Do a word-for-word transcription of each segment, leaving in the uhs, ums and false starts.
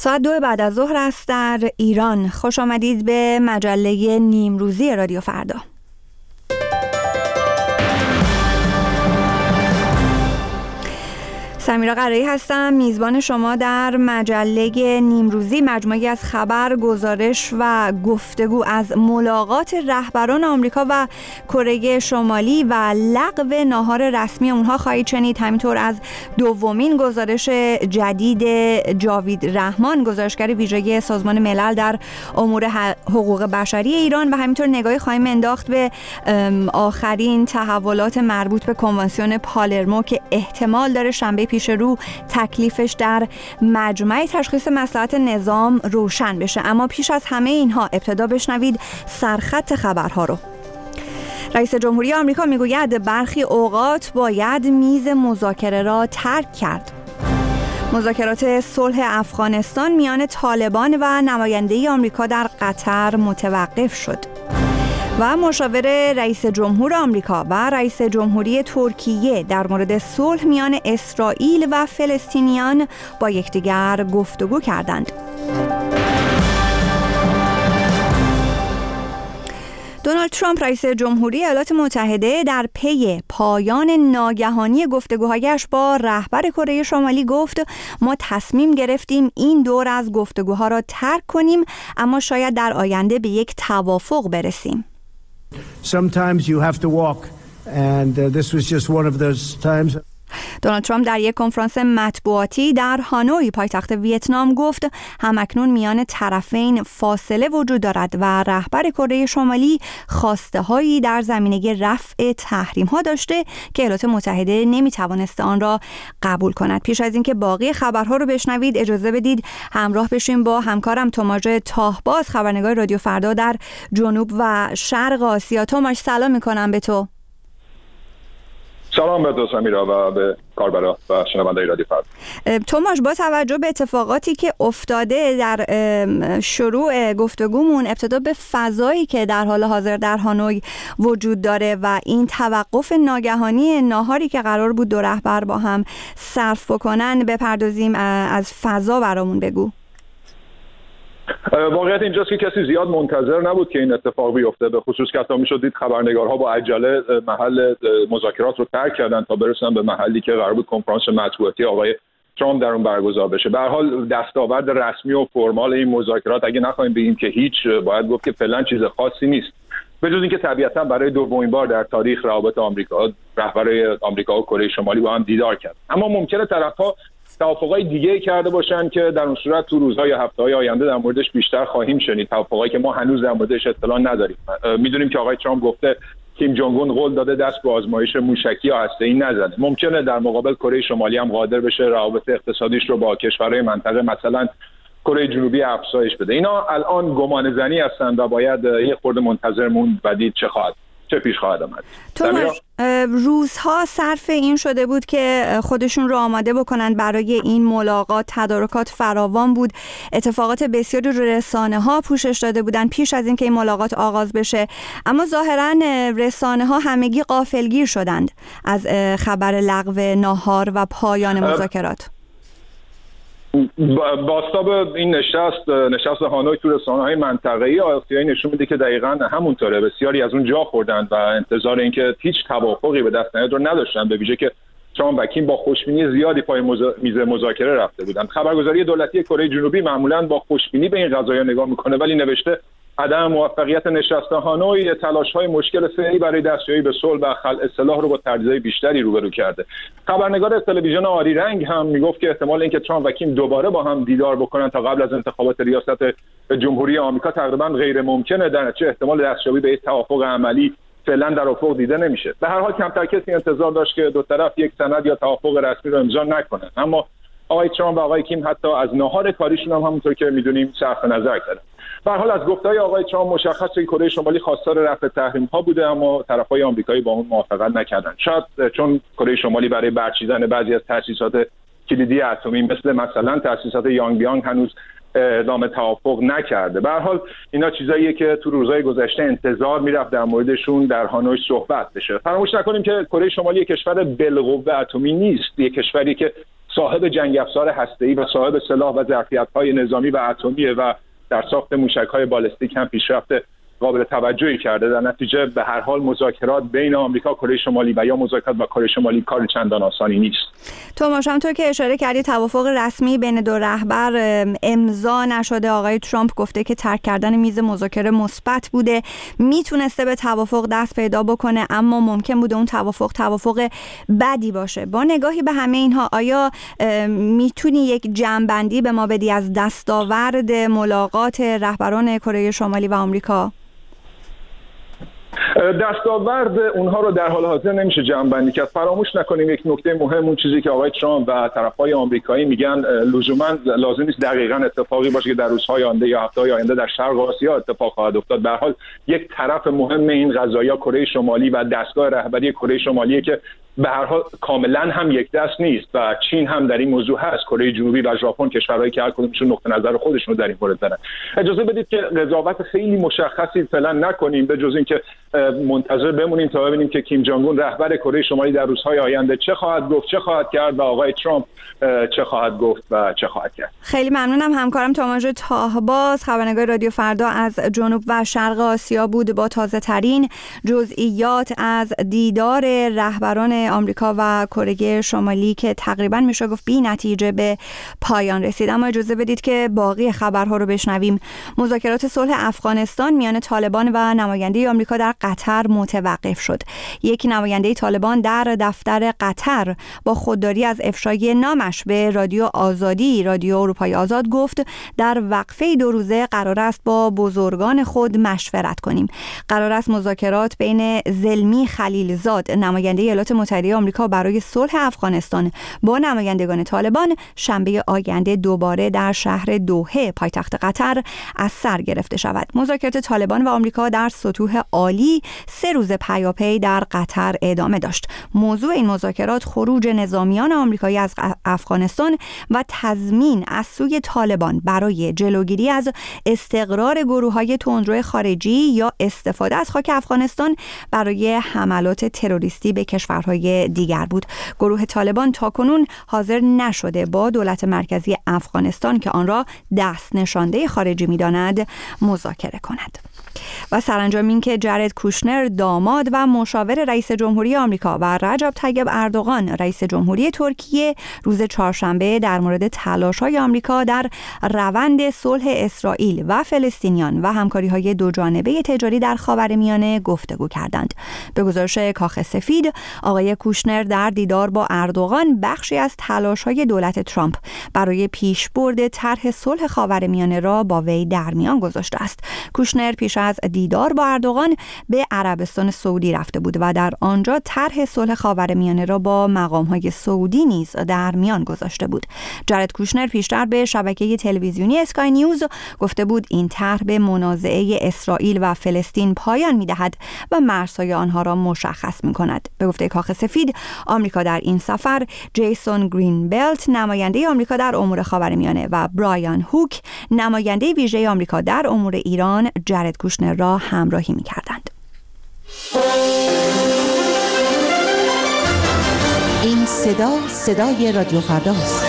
ساعت دو بعد از ظهر است در ایران. خوش آمدید به مجله نیمروزی رادیو فردا. سمیرا قرایی هستم، میزبان شما در مجله نیمروزی، مجموعی از خبر، گزارش و گفتگو از ملاقات رهبران آمریکا و کره شمالی و لغو ناهار رسمی اونها خواهید شنید. همینطور از دومین گزارش جدید جاوید رحمان، گزارشگر ویژه سازمان ملل در امور حقوق بشری ایران، و همینطور نگاهی خواهیم انداخت به آخرین تحولات مربوط به کنوانسیون پالرمو که احتمال داره شنبه پیش رو تکلیفش در مجمع تشخیص مصلحت نظام روشن بشه. اما پیش از همه اینها ابتدا بشنوید سرخط خبرها رو. رئیس جمهوری آمریکا میگوید برخی اوقات باید میز مذاکره را ترک کرد. مذاکرات صلح افغانستان میان طالبان و نماینده آمریکا در قطر متوقف شد. و مشاور رئیس جمهور آمریکا و رئیس جمهوری ترکیه در مورد صلح میان اسرائیل و فلسطینیان با یکدیگر گفتگو کردند. دونالد ترامپ رئیس جمهوری ایالات متحده در پی پایان ناگهانی گفتگوهایش با رهبر کره شمالی گفت ما تصمیم گرفتیم این دور از گفتگوها را ترک کنیم، اما شاید در آینده به یک توافق برسیم. Sometimes you have to walk and uh, this was just one of those times. دونالد ترامپ در یک کنفرانس مطبوعاتی در هانوی پایتخت ویتنام گفت همکنون میان طرفین فاصله وجود دارد و رهبر کره شمالی خواسته هایی در زمینه رفع تحریم ها داشته که ایالات متحده نمیتوانسته آن را قبول کند. پیش از اینکه باقی خبرها رو بشنوید اجازه بدید همراه بشیم با همکارم توماژ تاهباز، خبرنگار رادیو فردا در جنوب و شرق آسیا. توماژ سلام میکنم به تو. سلام به تو سمیرا و به کاربرا و شنوندگان رادیو فردا. توماژ، با توجه به اتفاقاتی که افتاده در شروع گفتگومون، ابتدا به فضایی که در حال حاضر در هانوی وجود داره و این توقف ناگهانی ناهاری که قرار بود دو رهبر با هم صرف بکنن بپردازیم. از فضا برامون بگو. واقعیت اینجاست که کسی زیاد منتظر نبود که این اتفاق بیفته، به خصوص که تا میشد دید خبرنگارها با عجله محل مذاکرات رو ترک کردن تا برسن به محلی که قرار بود کنفرانس مطبوعاتی آقای ترامپ در اون برگزار بشه. به هر حال دستاورد رسمی و فرمال این مذاکرات، اگه نخواهیم بگیم که هیچ، باید گفت که فعلا چیز خاصی نیست، به جز اینکه طبیعتا برای دومین بار در تاریخ روابط آمریکا، رهبر آمریکا و کره شمالی با هم دیدار کرد. اما ممکنه طرف‌ها توافقای دیگه کرده باشن که در اون صورت تو روزهای یا هفته‌های آینده در موردش بیشتر خواهیم شنید، توافقایی که ما هنوز در موردش اطلاع نداریم. میدونیم که آقای ترامپ گفته کیم جونگ اون قول داده دست به آزمایش موشکی یا هسته‌ای نزنه. ممکنه در مقابل کره شمالی هم قادر بشه روابط اقتصادیش رو با کشورهای منطقه مثلا کره جنوبی افزایش بده. اینا الان گمان زنی هستند و باید یه خورده منتظر موند و دید چه خواهد چه پیش خواهد آمد. توماژ، روزها صرف این شده بود که خودشون رو آماده بکنن برای این ملاقات. تدارکات فراوان بود، اتفاقات بسیاری رو رسانه ها پوشش داده بودن پیش از اینکه این ملاقات آغاز بشه، اما ظاهرا رسانه ها همگی غافلگیر شدند از خبر لغو ناهار و پایان مذاکرات. باستاب این نشست نشست هانوی تو رسانه‌های منطقه‌ای آسیایی نشون میده که دقیقاً همونطوره. بسیاری از اون جا خوردن و انتظار اینکه هیچ توافقی به دست نیاد رو نداشتن، به ویژه که ترامپ و کیم با خوشبینی زیادی پای میز مذاکره رفته بودن. خبرگزاری دولتی کره جنوبی معمولاً با خوشبینی به این قضايا نگاه میکنه، ولی نوشته عدم موفقیت نشست هانوی تلاش‌های مشکل فعلی برای دستیابی به صلح و خلع سلاح رو با تردیدهای بیشتری روبرو کرده. خبرنگار تلویزیون آری رنگ هم میگفت که احتمال اینکه ترامپ و کیم دوباره با هم دیدار بکنن تا قبل از انتخابات ریاست جمهوری آمریکا تقریبا غیر ممکنه، در نتیجه احتمال دستیابی به یک توافق عملی فعلا در افق دیده نمیشه. به هر حال کمتر کسی انتظار داشت که دو طرف یک سند یا توافق رسمی رو امضا نکنن، اما آقای ترامپ و آقای کیم حتی از ناهار کاریشون هم همونطور که میدونیم صرف نظر کردن. به هر حال از گفته‌های آقای ترامپ مشخصه که کره شمالی خواستار رفع تحریم‌ها بوده، اما طرف‌های آمریکایی با اون موافقت نکردن. شاید چون کره شمالی برای برچیدن بعضی از تأسیسات کلیدی اتمی مثل مثلا تأسیسات یانگبیانگ هنوز اعلام توافق نکرده. به هر حال اینا چیزاییه که تو روزهای گذشته انتظار میرفت در موردشون در هانوی صحبت بشه. فراموش نکنیم که کره شمالی یک کشور بالقوه اتمی نیست، یک کشوری که صاحب جنگ افزار هسته‌ای و صاحب سلاح و ظرفیت‌های نظامی و اتمی و در ساخت موشک‌های بالستیک هم پیشرفت قابل توجهی کرده. در نتیجه به هر حال مذاکرات بین آمریکا و کره شمالی و یا مذاکرات با کره شمالی کار چندان آسانی نیست. توماش، همونطور که اشاره کردی توافق رسمی بین دو رهبر امضا نشده. آقای ترامپ گفته که ترک کردن میز مذاکره مثبت بوده، میتونسته به توافق دست پیدا بکنه، اما ممکن بوده اون توافق توافق بدی باشه. با نگاهی به همه اینها آیا میتونی یک جمع‌بندی به ما بدی از دستاورد ملاقات رهبران کره شمالی و آمریکا؟ دستاورد اونها رو در حال حاضر نمیشه جمع‌بندی کرد. فراموش نکنیم یک نکته مهم، اون چیزی که آقای ترامپ و طرف‌های آمریکایی میگن لزوما لازم نیست دقیقاً اتفاقی باشه که در روزهای آینده یا هفته‌های آینده در شرق آسیا اتفاق خواهد افتاد. به هر حال یک طرف مهم این قضایا کره شمالی و دستگاه رهبری کره شمالی که به هر حال کاملا هم یک دست نیست و چین هم در این موضوع هست. کره جنوبی و ژاپن کشورهایی که هر کدومشون نقطه نظر خودشون رو در این مورد دارن. اجازه بدید که قضاوت خیلی مشخصی فعلا نکنیم به جز اینکه منتظر بمونیم تا ببینیم که کیم جونگ اون رهبر کره شمالی در روزهای آینده چه خواهد گفت، چه خواهد کرد و آقای ترامپ چه خواهد گفت و چه خواهد کرد. خیلی ممنونم. همکارم توماژ تاهباز، خبرنگار رادیو فردا از جنوب و شرق آسیا بود با تازه ترین جزئیات از دیدار رهبران آمریکا و کره شمالی که تقریبا میشه گفت بی نتیجه به پایان رسید. اما اجازه بدید که باقی خبرها رو بشنویم. مذاکرات صلح افغانستان میان طالبان و نماینده آمریکا در قطر متوقف شد. یک نماینده طالبان در دفتر قطر با خودداری از افشای نامش به رادیو آزادی، رادیو اروپای آزاد گفت در وقفه دو روزه قرار است با بزرگان خود مشورت کنیم. قرار است مذاکرات بین زلمی خلیلزاد نماینده ایالات متحده آمریکا برای صلح افغانستان با نمایندگان طالبان شنبه آینده دوباره در شهر دوحه پایتخت قطر از سر گرفته شود. مذاکرات طالبان و آمریکا در سطوح عالی سه روز پیاپی در قطر ادامه داشت. موضوع این مذاکرات خروج نظامیان آمریکایی از افغانستان و تضمین از سوی طالبان برای جلوگیری از استقرار گروه‌های تندرو خارجی یا استفاده از خاک افغانستان برای حملات تروریستی به کشورهای دیگر بود. گروه طالبان تاکنون حاضر نشده با دولت مرکزی افغانستان که آن را دست نشانده خارجی می‌داند مذاکره کند. و سرانجام این که جرد کوشنر داماد و مشاور رئیس جمهوری آمریکا و رجب طیب اردوغان رئیس جمهوری ترکیه روز چهارشنبه در مورد تلاش‌های آمریکا در روند صلح اسرائیل و فلسطینیان و همکاری‌های دوجانبه تجاری در خاورمیانه گفتگو کردند. به گزارش کاخ سفید، آقای کوشنر در دیدار با اردوغان بخشی از تلاش‌های دولت ترامپ برای پیشبرد طرح صلح خاورمیانه را با وی در میان گذاشته است. کوشنر پیش از دیدار با اردوغان به عربستان سعودی رفته بود و در آنجا طرح صلح خاورمیانه را با مقام‌های سعودی نیز در میان گذاشته بود. جرد کوشنر پیشتر به شبکه تلویزیونی اسکای نیوز گفته بود این طرح به منازعه اسرائیل و فلسطین پایان می‌دهد و مرزهای آنها را مشخص می‌کند. به گفته کاخ سفید، آمریکا در این سفر جیسون گرینبلت نماینده آمریکا در امور خاورمیانه و برایان هوک نماینده ویژه آمریکا در امور ایران جرد کوشنر را همراهی می‌کردند. این صدا صدای رادیو فرداست.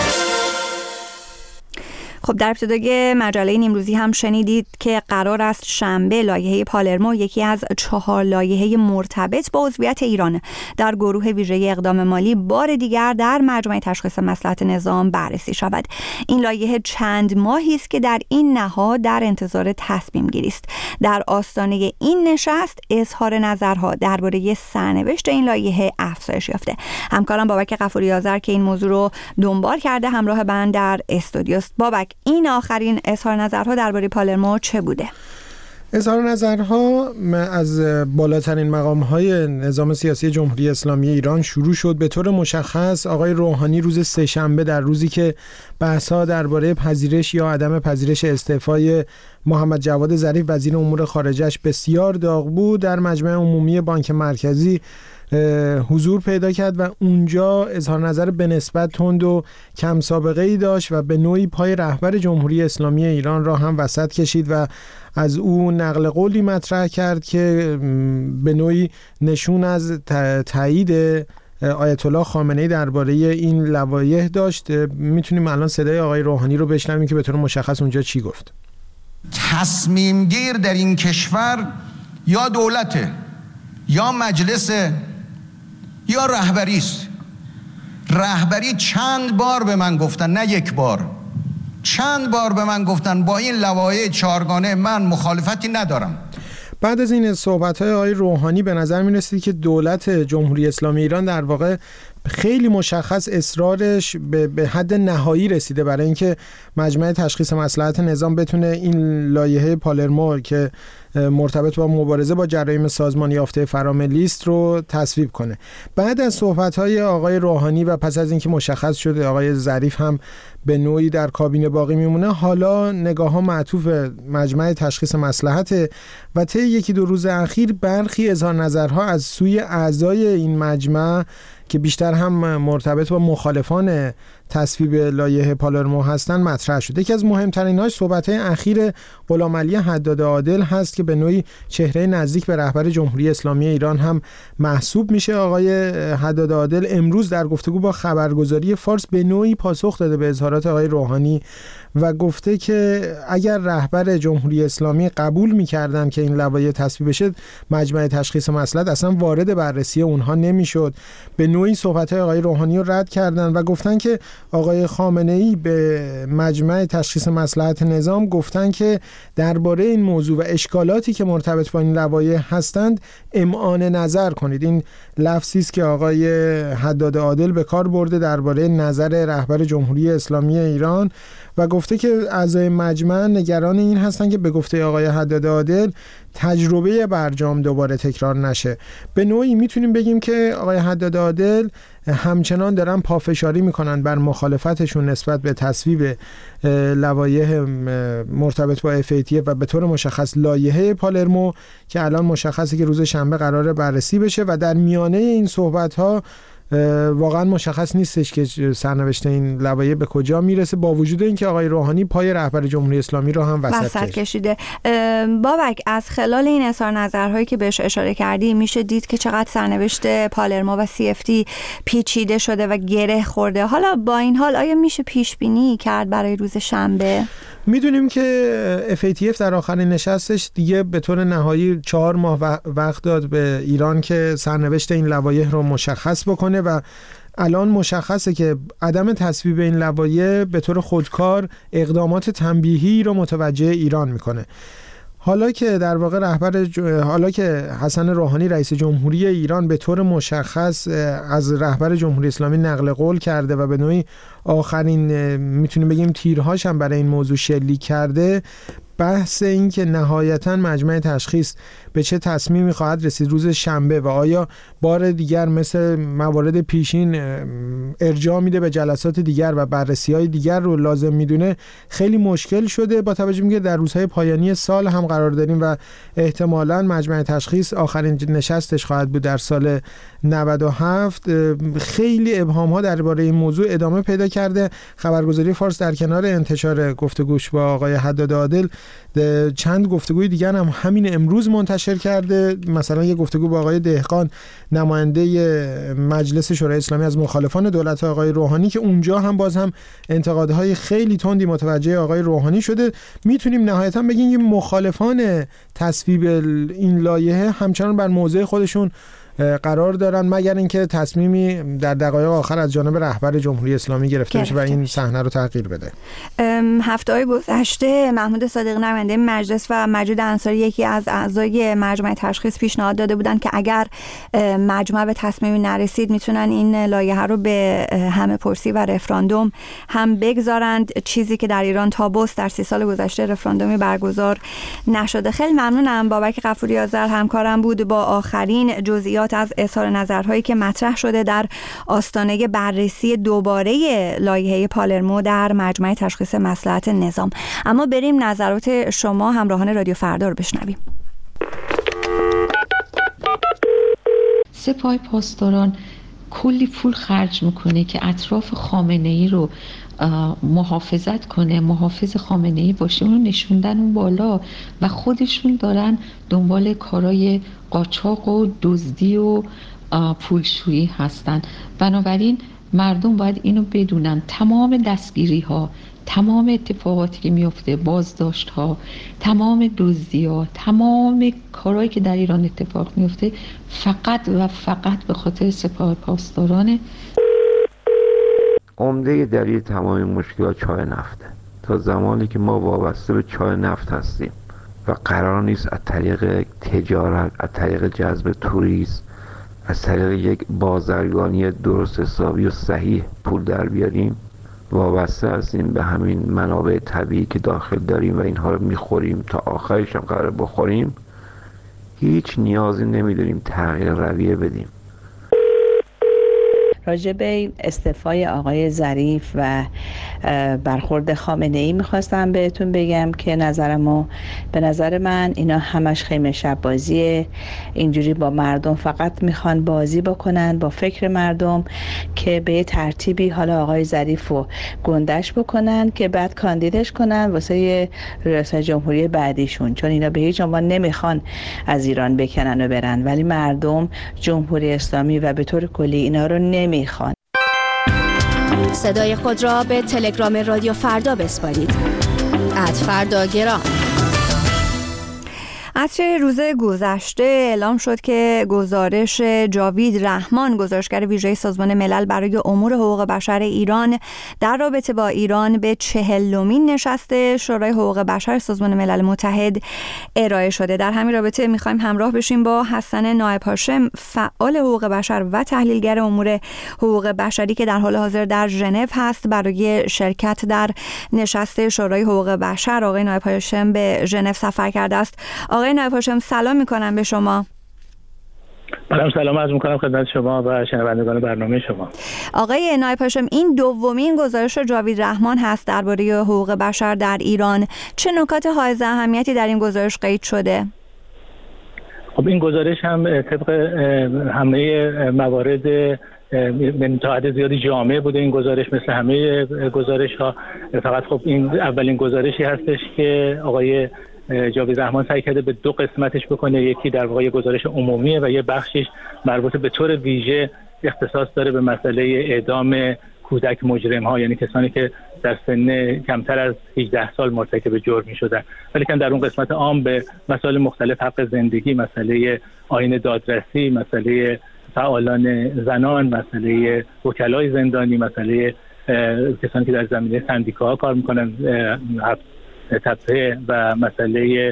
خب در ابتدای مجله نیمروزی هم شنیدید که قرار است شنبه لایحه پالرمو، یکی از چهار لایحه مرتبط با عضویت ایران در گروه ویژه اقدام مالی، بار دیگر در مجمع تشخیص مصلحت نظام بررسی شود. این لایحه چند ماهی است که در این نهاد در انتظار تصمیم گیری است. در آستانه این نشست اظهار نظرها درباره سرنوشت این لایحه افزایش یافته. همکارم بابک غفوری آذر که این موضوع رو دنبال کرده همراه من در استودیوست. بابک، این آخرین اظهار نظرها درباره پالرمو چه بوده؟ اظهار نظرها از بالاترین مقام‌های نظام سیاسی جمهوری اسلامی ایران شروع شد. به طور مشخص آقای روحانی روز سه‌شنبه، در روزی که بحث‌ها درباره پذیرش یا عدم پذیرش استعفای محمد جواد ظریف وزیر امور خارجه‌اش بسیار داغ بود، در مجمع عمومی بانک مرکزی حضور پیدا کرد و اونجا اظهار نظر به نسبت تند و کم سابقه ای داشت و به نوعی پای رهبر جمهوری اسلامی ایران را هم وسط کشید و از او نقل قولی مطرح کرد که به نوعی نشون از تایید آیت الله خامنه‌ای درباره این لوایح داشت. میتونیم الان صدای آقای روحانی رو بشنویم که به طور مشخص اونجا چی گفت. تصمیم گیر در این کشور یا دولته یا مجلس یا رهبری است. رهبری چند بار به من گفتن، نه یک بار، چند بار به من گفتن با این لوایح چهارگانه من مخالفتی ندارم. بعد از این صحبت‌های آقای روحانی به نظر می‌رسید که دولت جمهوری اسلامی ایران در واقع خیلی مشخص اصرارش به, به حد نهایی رسیده برای اینکه مجمع تشخیص مصلحت نظام بتونه این لایحه پالرمو که مرتبط با مبارزه با جرایم سازمان یافته فراملی است رو تصویب کنه. بعد از صحبت‌های آقای روحانی و پس از اینکه مشخص شده آقای ظریف هم به نوعی در کابینه باقی میمونه، حالا نگاه‌ها معطوف مجمع تشخیص مصلحت و طی یکی دو روز اخیر برخی اظهار نظرها از سوی اعضای این مجمع که بیشتر هم مرتبط با مخالفان تصویب لایحه پالرمو هستند مطرح شده. یکی از مهمترین‌هاش صحبت‌های اخیر غلامعلی حداد عادل هست که به نوعی چهره نزدیک به رهبر جمهوری اسلامی ایران هم محسوب میشه. آقای حداد عادل امروز در گفتگو با خبرگزاری فارس به نوعی پاسخ داده به اظهارات آقای روحانی و گفته که اگر رهبر جمهوری اسلامی قبول می‌کردن که این لوایح تصویب بشه، مجمع تشخیص مصلحت اصلا وارد بررسی اونها نمی‌شد. به نوعی صحبت‌های آقای روحانی رو رد کردن و گفتن که آقای خامنه‌ای به مجمع تشخیص مصلحت نظام گفتن که درباره این موضوع و اشکالاتی که مرتبط با این لوایح هستند امعان نظر کنید. این لفظی است که آقای حداد عادل به کار برده درباره نظر رهبر جمهوری اسلامی ایران و گفته که اعضای مجمع نگران این هستن که به گفته آقای حداد عادل تجربه برجام دوباره تکرار نشه. به نوعی میتونیم بگیم که آقای حداد عادل همچنان دارن پافشاری میکنن بر مخالفتشون نسبت به تصویب لوایح مرتبط با اف ای تی اف و به طور مشخص لایحه پالرمو که الان مشخصه که روز شنبه قراره بررسی بشه و در میانه این صحبت ها واقعا مشخص نیستش که سرنوشت این لوایح به کجا میرسه، با وجود اینکه آقای روحانی پای رهبر جمهوری اسلامی رو هم وسط, وسط کشیده. بابک، از خلال این اظهار نظرهایی که بهش اشاره کردی میشه دید که چقدر سرنوشت پالرمو و سی اف تی پیچیده شده و گره خورده. حالا با این حال آیا میشه پیش بینی کرد برای روز شنبه؟ میدونیم که اف ای تی اف در آخرین نشستش دیگه به طور نهایی چهار ماه وقت داد به ایران که سرنوشت این لوایح رو مشخص بکنه و الان مشخصه که عدم تصویب این لوایح به طور خودکار اقدامات تنبیهی رو متوجه ایران میکنه. حالا که در واقع رهبر ج... حالا که حسن روحانی رئیس جمهوری ایران به طور مشخص از رهبر جمهوری اسلامی نقل قول کرده و به نوعی آخرین میتونیم بگیم تیرهاش هم برای این موضوع شلیک کرده، بحث این که نهایتاً مجمع تشخیص به چه تصمیمی خواهد رسید روز شنبه و آیا بار دیگر مثل موارد پیشین ارجاع میده به جلسات دیگر و بررسی‌های دیگر رو لازم میدونه خیلی مشکل شده، با توجه به که در روزهای پایانی سال هم قرار داریم و احتمالاً مجمع تشخیص آخرین نشستش خواهد بود در سال نود و هفت. خیلی ابهام‌ها درباره این موضوع ادامه پیدا کرده. خبرگزاری فارس در کنار انتشار گفتگوش با آقای حداد عادل چند گفتگوی دیگر هم همین امروز منتشر کرده. مثلا یه گفتگو با آقای دهقان نماینده مجلس شورای اسلامی از مخالفان دولت آقای روحانی که اونجا هم باز هم انتقادهای خیلی تندی متوجه آقای روحانی شده. میتونیم نهایتا بگیم که مخالفان تصویب این لایحه همچنان بر موضع خودشون قرار دارن مگر اینکه تصمیمی در دقایق آخر از جانب رهبر جمهوری اسلامی گرفته بشه و این صحنه رو تغییر بده. هفته‌های گذشته محمود صادقی نماینده مجلس و مجید انصاری یکی از اعضای مجمع تشخیص پیشنهاد داده بودند که اگر مجمع به تصمیمی نرسید میتونن این لایحه رو به همه پرسی و رفراندوم هم بگذارند، چیزی که در ایران تابوس در سی سال گذشته رفراندومی برگزار نشده. خیلی ممنونم. بابک غفوری آذر همکارم بود با آخرین جزئیات از اظهار نظرهایی که مطرح شده در آستانه بررسی دوباره لایحه پالرمو در مجمع تشخیص مصلحت نظام. اما بریم نظرات شما همراهان رادیو فردا رو بشنویم. سپاه پاسداران کلی پول خرج میکنه که اطراف خامنه‌ای رو محافظت کنه، محافظ خامنه‌ای باشه، اونو نشوندن اون بالا و خودشون دارن دنبال کارای قاچاق و دزدی و پولشویی هستند. بنابراین مردم باید اینو بدونن تمام دستگیری ها، تمام اتفاقاتی که میفته، بازداشت ها، تمام دزدی ها، تمام کارهایی که در ایران اتفاق میفته فقط و فقط به خاطر سپاه پاسدارانه. عمده دلیل تمام مشکلات چای نفته. تا زمانی که ما وابسته به چای نفت هستیم و قرار نیست از طریق تجارت، از طریق جذب توریست، از طریق یک بازرگانی درست حسابی و صحیح پول در بیاریم، وابسته هستیم به همین منابع طبیعی که داخل داریم و اینها رو میخوریم تا آخرش هم قرار بخوریم، هیچ نیازی نمیداریم تغییر رویه بدیم. راجع به استعفای آقای ظریف و برخورد خامنه‌ای میخواستم بهتون بگم که نظرمو به نظر من اینا همش خیمه شب بازیه. اینجوری با مردم فقط میخوان بازی بکنن با فکر مردم که به ترتیبی حالا آقای ظریف رو گندش بکنن که بعد کاندیدش کنن واسه ریاست جمهوری بعدیشون، چون اینا به هیچ عنوان نمیخوان از ایران بکنن و برن، ولی مردم جمهوری اسلامی و به طور کلی اینا رو نمی میخوان. صدای خود را به تلگرام رادیو فردا بسپارید. ات فردا گرام. عصر روز گذشته اعلام شد که گزارش جاوید رحمان، گزارشگر ویژه سازمان ملل برای امور حقوق بشر ایران در رابطه با ایران، به چهلمین نشست شورای حقوق بشر سازمان ملل متحد ارائه شده. در همین رابطه میخوایم همراه بشیم با حسن نایب هاشم، فعال حقوق بشر و تحلیلگر امور حقوق بشری که در حال حاضر در ژنو هست برای شرکت در نشست شورای حقوق بشر. آقای نایب هاشم به ژنو سفر کرده است. آقای نایب هاشم سلام میکنم به شما. منم سلام عرض میکنم خدمت شما و شنوندگان برنامه شما. آقای نایب هاشم، این دومین گزارش جاوید رحمان هست درباره حقوق بشر در ایران. چه نکات حائز اهمیتی در این گزارش قید شده؟ خب این گزارش هم طبق همه موارد تا حد زیادی جامع بوده. این گزارش مثل همه گزارش ها، فقط خب این اولین گزارشی هستش که آقای جاوید رحمان سعی کرده به دو قسمتش بکنه. یکی در واقع گزارش عمومیه و یه بخشش مربوط به طور ویژه اختصاص داره به مسئله اعدام کودک مجرم ها، یعنی کسانی که در سن کمتر از هجده سال مرتکب جرمی شدن. ولی که در اون قسمت عام به مسائل مختلف، حق زندگی، مسئله آیین دادرسی، مسئله فعالان زنان، مسئله وکلای زندانی، مسئله کسانی که در زمینه سندیکاها کار میکنن، تپه و مسئله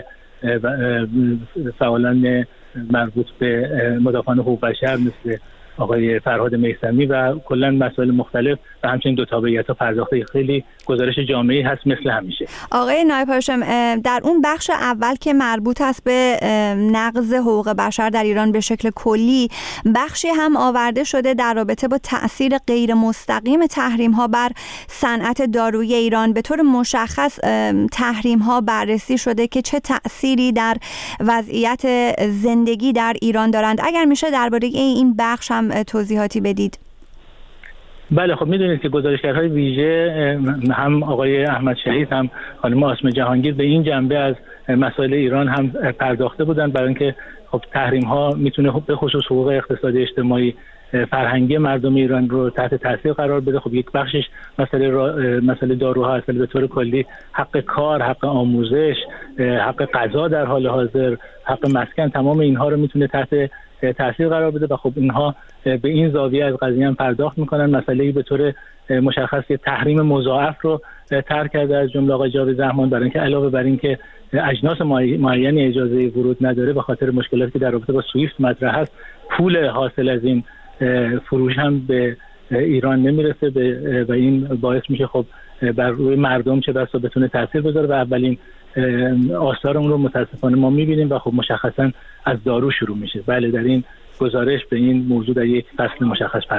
فعالان مربوط به مدافعان حقوق بشر مثل آقای فرهاد میثمی و کلا مسائل مختلف و همچنین دو تابعیت‌ها پرداخته. خیلی گزارش جامعی هست مثل همیشه. آقای نایب هاشم، در اون بخش اول که مربوط است به نقض حقوق بشر در ایران به شکل کلی، بخشی هم آورده شده در رابطه با تأثیر غیر مستقیم تحریم‌ها بر صنعت دارویی ایران. به طور مشخص تحریم‌ها بررسی شده که چه تأثیری در وضعیت زندگی در ایران دارند. اگر میشه درباره این بخش هم توضیحاتی بدید. بله، خب میدونید که گزارشگرهای ویژه هم آقای احمد شهید هم خانم آسمه جهانگیر به این جنبه از مسائل ایران هم پرداخته بودند، برای اینکه خب تحریم ها میتونه به خصوص حقوق اقتصادی اجتماعی فرهنگی مردم ایران رو تحت تاثیر قرار بده. خب یک بخشش مسئله مسئله داروها هست، به طور کلی حق کار، حق آموزش، حق غذا در حال حاضر، حق مسکن، تمام اینها رو میتونه تحت تاثیر قرار بده و خب اینها به این زاویه از قضیه هم پرداخت میکنن. مسئله‌ای به طور مشخص که تحریم مضاعف رو طرح کرده از جمله آقای جاوید رحمان، برای اینکه علاوه بر اینکه اجناس معینی اجازه ورود نداره به خاطر مشکلاتی که در رابطه با سویفت مطرح هست، پول حاصل از این فروش هم به ایران نمیرسه و این باعث میشه خب بر روی مردم چه بسا بتونه تاثیر بذاره و اولین آثار اون رو متاسفانه ما میبینیم و خب مشخصا از دارو شروع میشه. بله، در این گزارش به این موضوع در یک فصل مشخص پرداخت.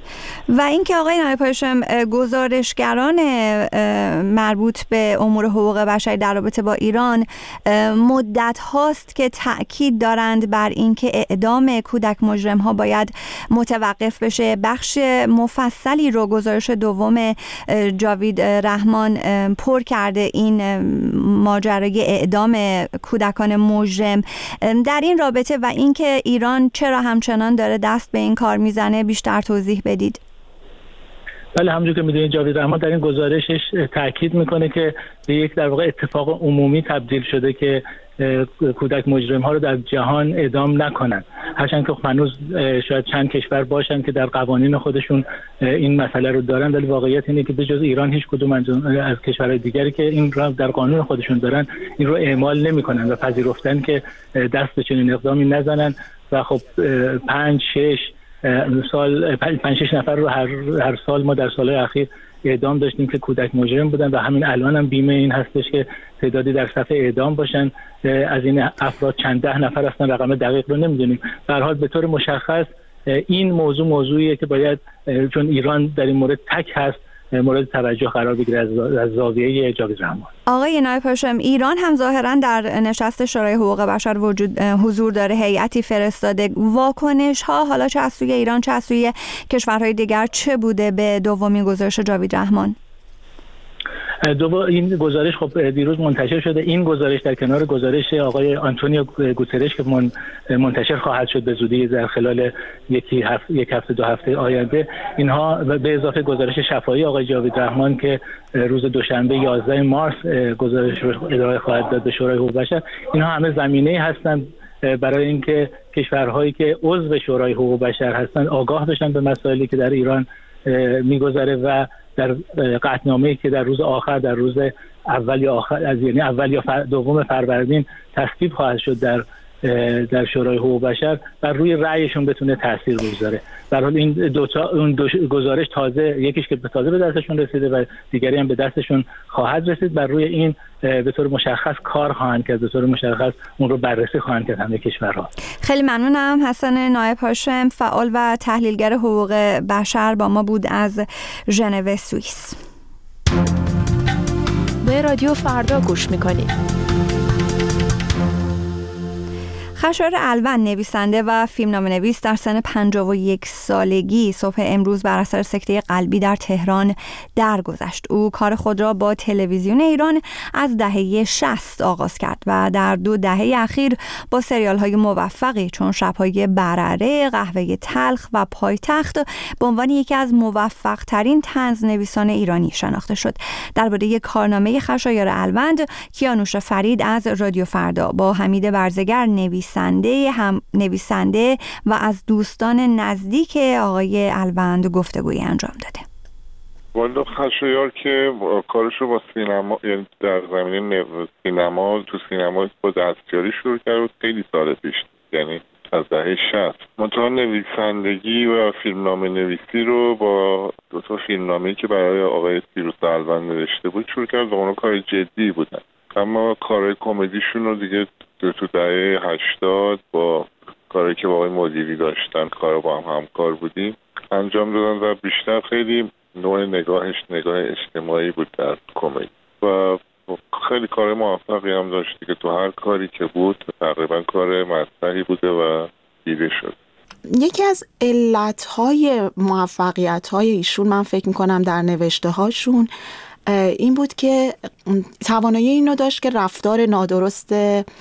و اینکه آقای نایب هاشم گزارشگران مربوط به امور حقوق بشری در رابطه با ایران مدت هاست که تأکید دارند بر اینکه اعدام کودک مجرم ها باید متوقف بشه. بخش مفصلی رو گزارش دوم جاوید رحمان پر کرده این ماجرای اعدام کودکان مجرم. در این رابطه و اینکه ایران چرا همچنان داره دست به این کار میزنه بیشتر توضیح بدید. بله، همونجور که میدونید جاوید رحمان در این گزارشش تاکید میکنه که به یک در واقع اتفاق عمومی تبدیل شده که کودک مجرم ها رو در جهان اعدام نکنن، هرچند که هنوز شاید چند کشور باشن که در قوانین خودشون این مسئله رو دارن، ولی واقعیت اینه که به جز ایران هیچ کدوم از کشورهای دیگری که این رو در قانون خودشون دارن این رو اعمال نمیکنن و پذیرفتن که دست به چنین اقدامی نزنن. و خب پنج شش سال پنج شش نفر رو هر هر سال ما در سالهای اخیر اعدام داشتیم که کودک مجرم بودن و همین الان هم بیمه این هستش که تعدادی در صف اعدام باشن. از این افراد چند ده نفر هستن، رقم دقیق رو نمیدونیم. به هر حال به طور مشخص این موضوع موضوعیه که باید، چون ایران در این مورد تک هست، مورد توجه قرار بگیره از زاویه جاوید رحمان. آقای نایب هاشم، ایران هم ظاهرا در نشست شورای حقوق بشر وجود حضور داره، هیئتی فرستاده. واکنش ها حالا چه از سوی ایران چه از سوی کشورهای دیگر چه بوده به دومین گزارش جاوید رحمان؟ دو این گزارش خب دیروز منتشر شده. این گزارش در کنار گزارش آقای آنتونیو گوترش که منتشر خواهد شد به زودی در خلال یکی هفته یک هفته دو هفته آینده، اینها به اضافه گزارش شفاهی آقای جاوید رحمان که روز دوشنبه یازده مارس گزارش رو ارائه خواهد داد به شورای حقوق بشر، اینها همه زمینه‌ای هستند برای اینکه کشورهایی که عضو شورای حقوق بشر هستند آگاه بشن به مسائلی که در ایران میگذره و در قطعنامه‌ای که در روز آخر، در روز اول یا آخر از یعنی اول یا دوم فروردین تصویب خواهد شد در در شورای حقوق بشر، بر روی رأیشون بتونه تاثیر بگذاره. در حال این دو تا اون دو گزارش تازه، یکیش که تازه به دستشون رسیده و دیگری هم به دستشون خواهد رسید، بر روی این به طور مشخص کار خواهند کرد، به طور مشخص اون رو بررسی خواهند کرد همه کشورها. خیلی ممنونم. حسن نایب هاشم، فعال و تحلیلگر حقوق بشر، با ما بود از ژنو سوئیس. به رادیو فردا گوش میکنید. خشایار الوند، نویسنده و فیلمنامه‌نویس در سن پنجاه و یک سالگی صبح امروز بر اثر سکته قلبی در تهران درگذشت. او کار خود را با تلویزیون ایران از دهه شصت آغاز کرد و در دو دهه اخیر با سریال‌های موفقی چون شب‌های برره، قهوه تلخ و پایتخت به عنوان یکی از موفق‌ترین طنزنویسان ایرانی شناخته شد. درباره کارنامه خشایار الوند، کیانوش فرید از رادیو فردا با حمید برزگر نویس نویسنده هم نویسنده و از دوستان نزدیک آقای الوند گفتگویی انجام داده. والا خشایار که کارش رو با سینما، یعنی در زمینه سینما، تو سینما با دستیاری شروع کرد خیلی سال پیش، یعنی از دهه شصت. منتها نویسندگی و فیلمنامه نویسی رو با دو تا فیلمنامه‌ای که برای آقای پیروز الوند نوشته بود شروع کرد و اونا کار جدی بودن. اما کارهای کمدیشون رو دیگه تو دهه هشتاد با کاری که با آقای مدیری داشتن، کار با هم همکار بودیم، انجام دادن و بیشتر خیلی نوع نگاهش نگاه اجتماعی بود در کمدی و خیلی کار موفقی هم داشتی که تو هر کاری که بود تقریبا کار مطرحی بوده و دیده شد. یکی از علتهای موفقیت‌های ایشون من فکر می‌کنم در نوشته‌هاشون این بود که توانایی اینو داشت که رفتار نادرست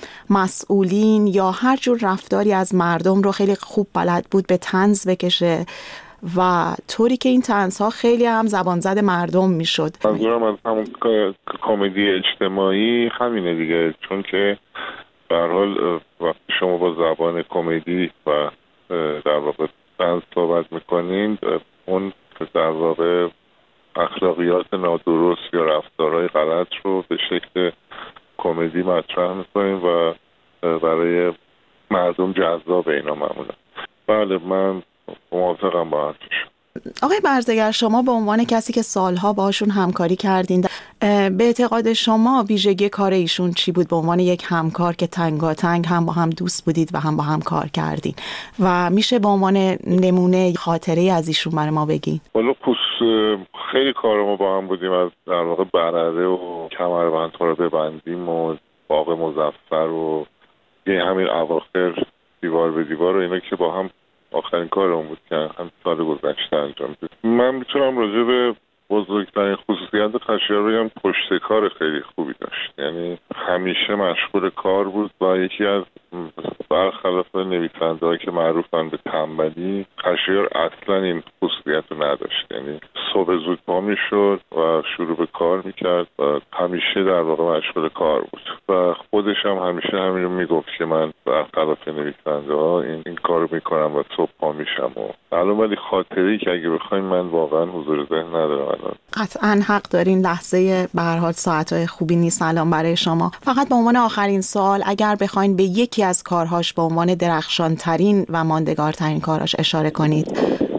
مسئولین یا هر جور رفتاری از مردم رو خیلی خوب بلد بود به طنز بکشه و طوری که این طنزها خیلی هم زبان زد مردم میشد. منظورم از همون کمدی اجتماعی همینه دیگه، چون که به هر حال وقتی شما با زبان کمدی و در واقع طنز صحبت میکنین، اون در واقع اخلاقیات نادرست یا رفتارهای غلط رو به شکل کمدی مطرح میکنیم و برای مردم جذاب اینا معمولا. بله، من موافقم با حرفش. آقای برزگر، شما به عنوان کسی که سالها باشون همکاری کردین، به اعتقاد شما ویژگی کار ایشون چی بود به عنوان یک همکار که تنگاتنگ هم با هم دوست بودید و هم با هم کار کردین و میشه به عنوان نمونه خاطره از ایشون برای ما بگین؟ والا خیلی کار ما با هم بودیم، از در واقع برره و کمربندها رو ببندیم و باغ مظفر و یه همین اواخر دیوار به دیوار و اینا که با هم آخرین کارمون بود که هم سال گذشته انجام دادیم. من میتونم راجع به بزرگترین خصوصیت خشایار بگم پشت کار خیلی خوبی داشت، یعنی همیشه مشغول کار بود و یکی از برخلاف نویسنده‌هایی که معروفن به تنبلی، خشایار اصلا این خصوصیت رو نداشت، یعنی صبح زود پا میشد و شروع به کار میکرد و همیشه در واقع مشغول کار بود و خودش هم همیشه همین رو میگفت که من برخلاف نویسنده‌ها این این کارو میکنم و صبح پا میشم و الان ولی خاطره‌ای که اگه بخواید من واقعا حضور ذهن ندارم الان. قطعاً حق دارین، لحظه به هر حال ساعت‌های خوبی نیست الان برای شما. فقط به عنوان آخرین سوال اگر بخواید به یکی از کارهاش به عنوان درخشان‌ترین و ماندگارترین کارهاش اشاره کنید،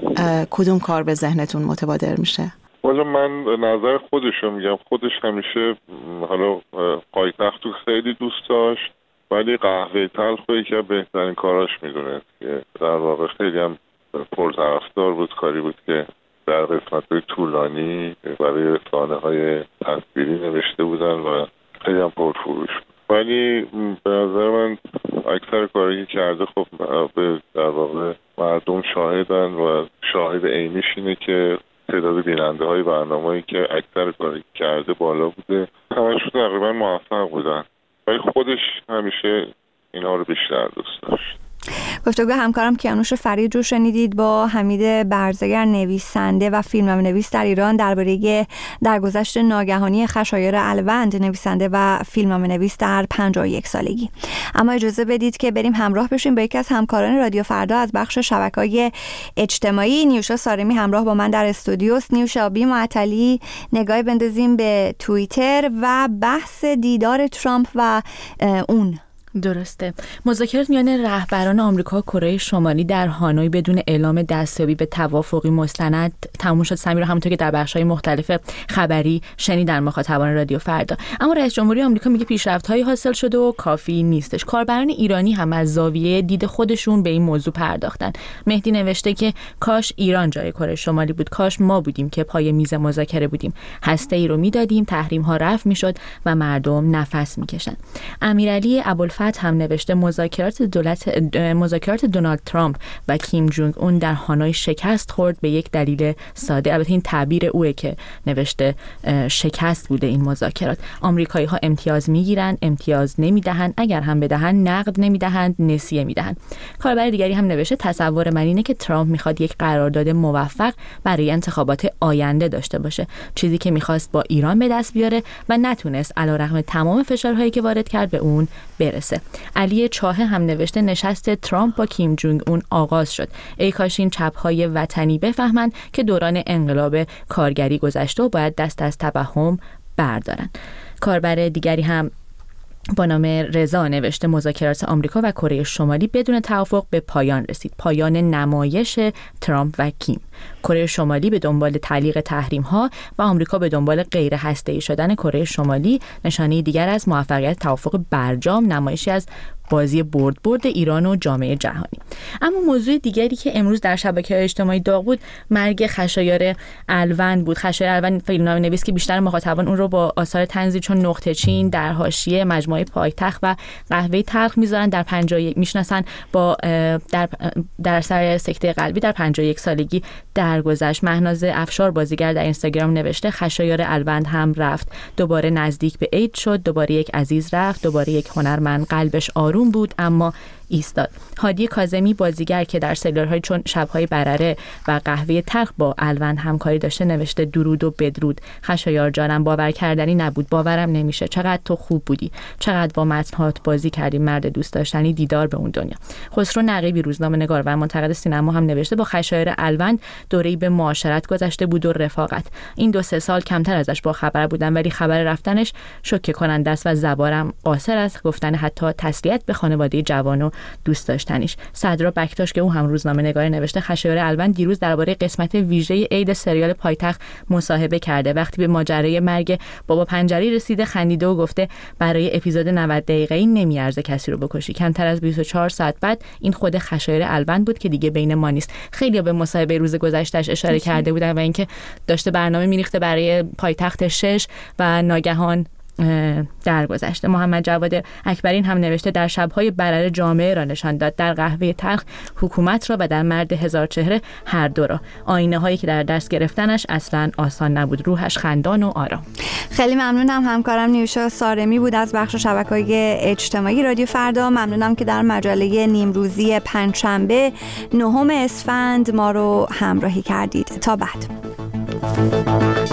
کدوم کار به ذهنتون متبادر میشه؟ والا من نظر خودش رو میگم، خودش همیشه حالا پایتخت رو خیلی دوست داشت ولی قهوه تلخ رو یکی از بهترین کاراش میدونست که در واقع خیلی هم پرطرفدار بود، کاری بود که در قسمت‌های طولانی برای رسانه‌های تصویری نوشته بودن و خیلی هم پرفروش بود. ولی به نظر من اکثر کاری که کرده خب به در واقع مردم شاهدن و شاهد عینیش اینه که تعداد بیننده های برنامه‌ای که اکثر کاری کرده بالا بوده، همشون تقریبا موفق بودن ولی خودش همیشه اینها رو بیشتر دوست داشت. گفتگو همکارم کیانوش فرید رو شنیدید با حمید برزگر، نویسنده و فیلمنامه‌نویس در ایران، درباره درگذشت ناگهانی خشایار الوند، نویسنده و فیلمنامه‌نویس در پنجاه و یک سالگی. اما اجازه بدید که بریم همراه بشیم با یکی از همکاران رادیو فردا از بخش شبکه‌های اجتماعی. نیوشا سارمی همراه با من در استودیوست. نیوشا، بی معطلی نگاهی بندازیم به توییتر و بحث دیدار ترامپ و اون. درسته. مذاکرات میان رهبران آمریکا و کره شمالی در هانوی بدون اعلام دستیابی به توافقی مستند تموم شد. سمیر، همونطور که در بخش‌های مختلف خبری شنیدن مخاطبان رادیو فردا. اما رئیس جمهوری آمریکا میگه پیشرفت‌هایی حاصل شده و کافی نیستش. کاربران ایرانی هم از زاویه دید خودشون به این موضوع پرداختن. مهدی نوشته که کاش ایران جای کره شمالی بود، کاش ما بودیم که پای میز مذاکره بودیم، هسته‌ای رو میدادیم، تحریم‌ها رفع میشد و مردم نفس میکشن. امیرعلی ابوالفتح هم نوشته مذاکرات دولت مذاکرات دونالد ترامپ و کیم جونگ اون در هانوی شکست خورد به یک دلیل ساده. البته این تعبیر اوه که نوشته شکست بوده این مذاکرات. آمریکایی ها امتیاز میگیرن، امتیاز نمیدهن، اگر هم بدهن نقد نمیدهند، نسیه میدهن. کاربر دیگری هم نوشته تصور من اینه که ترامپ میخواد یک قرارداد موفق برای انتخابات آینده داشته باشه، چیزی که میخواست با ایران به دست بیاره و نتونست علیرغم تمام فشارهایی که وارد کرد به اون برسه. علی چاهه هم نوشته نشست ترامپ با کیم جونگ اون آغاز شد. ای کاش این چپ‌های وطنی بفهمن که دوران انقلاب کارگری گذشته و باید دست از توهم بردارن. کاربر دیگری هم با نام رضا نوشته مذاکرات آمریکا و کره شمالی بدون توافق به پایان رسید. پایان نمایش ترامپ و کیم. کره شمالی به دنبال تعلیق تحریم ها و آمریکا به دنبال غیر هسته‌ای شدن کره شمالی، نشانه دیگر از موفقیت توافق برجام، نمایشی از بازی برد برد ایران و جامعه جهانی. اما موضوع دیگری که امروز در شبکه‌های اجتماعی داغ بود مرگ خشایار الوند بود. خشایار الوند فیلمنامه‌نویس که بیشتر مخاطبان اون رو با آثار طنزی چون نقطه چین، در حاشیه، مجموعه پایتخت و قهوه تلخ میذارن در پنجاه و یک میشناسن. با در در سر سکته قلبی در پنجاه و یک سالگی درگذشت. مهناز افشار بازیگر در اینستاگرام نوشته خشایار الوند هم رفت، دوباره نزدیک به عید شد، دوباره یک عزیز رفت، دوباره یک هنرمند قلبش آروم بود اما ایستاد. هادی کاظمی بازیگر که در سریال‌های چون شب‌های برره و قهوه تلخ با الوند همکاری داشته نوشته درود و بدرود. خشایار جانم باور کردنی نبود، باورم نمیشه، چقدر تو خوب بودی، چقدر با متن‌هات بازی کردی، مرد دوست داشتنی، دیدار به اون دنیا. خسرو نقیبی روزنامه‌نگار و منتقد سینما هم نوشته با خشایار الوند دوره‌ای به معاشرت گذشته بود و رفاقت. این دو سه سال کمتر ازش با خبر بودم ولی خبر رفتنش شوکه کننده است و زبانم قاصر است گفتن حتی تسلیت به خانواده جوان و دوست داشتنیش. صدرا بکتاش که او هم روزنامه نگار نوشته خشایار الوند دیروز درباره قسمت ویژه عید سریال پایتخت مصاحبه کرده. وقتی به ماجرای مرگ بابا پنجری رسیده خندیده و گفته برای اپیزود نود دقیقه‌ای نمیارزه کسی رو بکشی. کمتر از بیست و چهار ساعت بعد این خود خشایار الوند بود که دیگه بین ما نیست. خیلی به مصاحبه روز گذشتهش اشاره کرده بودن و اینکه داشته برنامه میریخته برای پایتخت شش و ناگهان درگذشته. محمد جواد اکبرین هم نوشته در شب‌های برره جامعه را نشان داد، در قهوه تلخ حکومت را و در مرد هزار چهره هر دو را. آینه هایی که در دست گرفتنش اصلا آسان نبود، روحش خندان و آرام. خیلی ممنونم. همکارم نیوشا سارمی بود از بخش شبکه‌های اجتماعی رادیو فردا. ممنونم که در مجله نیمروزی پنجشنبه نهم اسفند ما رو همراهی کردید. تا بعد.